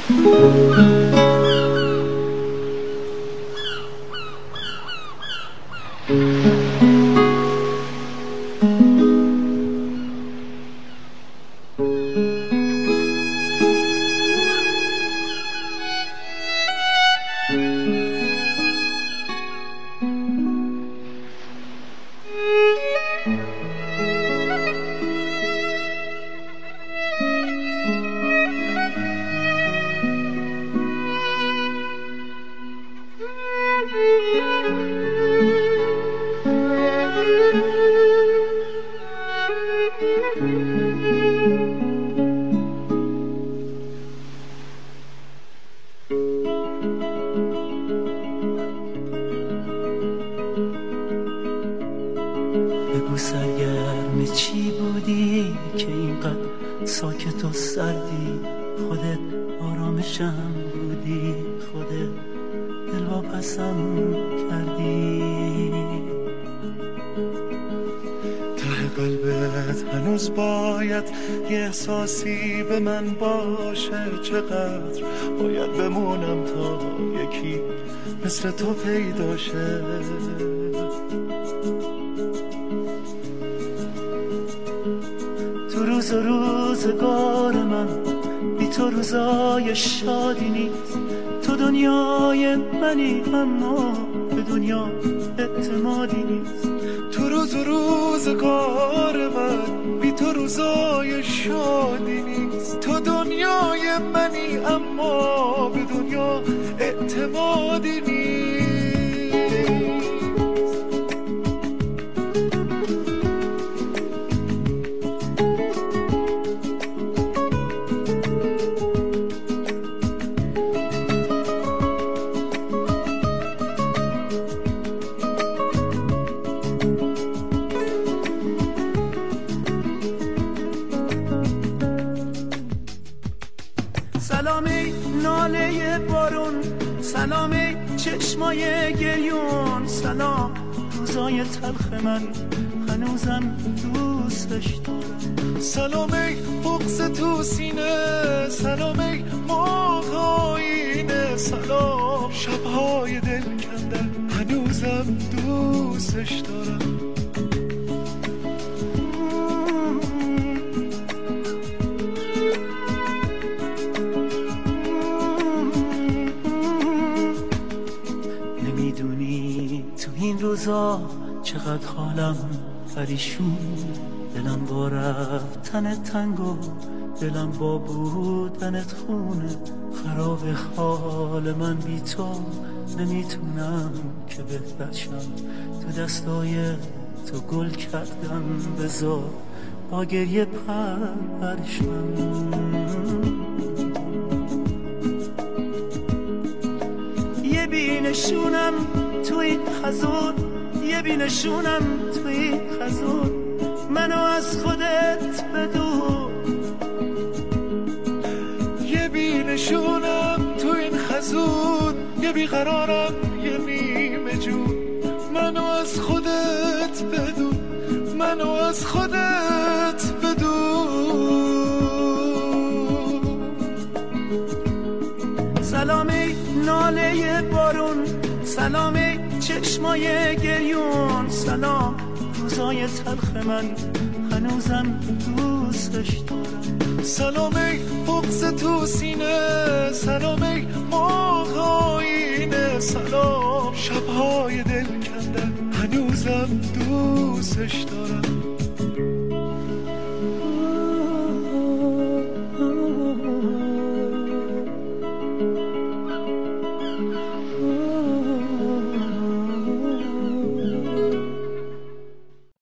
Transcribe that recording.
بگو سرگرم چی بودی که اینقدر ساکت و سردی؟ خودت آرامشم بودی، خودت دلواپسم کردی. ته قلبت هنوز باید یه احساسی به من باشه. چقدر باید بمونم تا یکی مثل تو پیدا شه. تو روز و روزگار من بی تو روزای شادی نیست. تو دنیای منی اما به دنیا اعتمادی نیست. تو روز و روزگار من بی تو روزای شادی نیست. تو دنیای منی اما به دنیا اعتمادی نیست. سلامی ناله بارون، سلامی چشمای گریون، سلام روزای تلخ من هنوزم دوستش دارم. سلامی بغض تو سینه، سلامی موج آینه، سلام شبهای دل کندن هنوزم دوستش دارم. نمیدونی تو این روزا چقدر حالم پریشون، دلم با رفتن تنگ و دلم با بودنت خونه. خراب حال من بی تو، نمیتونم که بهتر شم. تو دستای تو گل کردم، بذار با گریه پرشم. یه بینشونم توی خزون، یه بینشونم توی خزون، منو از خودت بدون. یه بینشونم تو این خزون، یه بیقرارم یه نیمه جون، منو از خودت بدون، منو از خودت بدون. سلامی ناله بارون، سلامی چشمای گریون، سلام روزای تلخ من هنوزم دوستش دارم. سلامی بغض تو سینه، سلامی موج آینه، سلام شبهای دل کندن هنوزم دوستش دارم.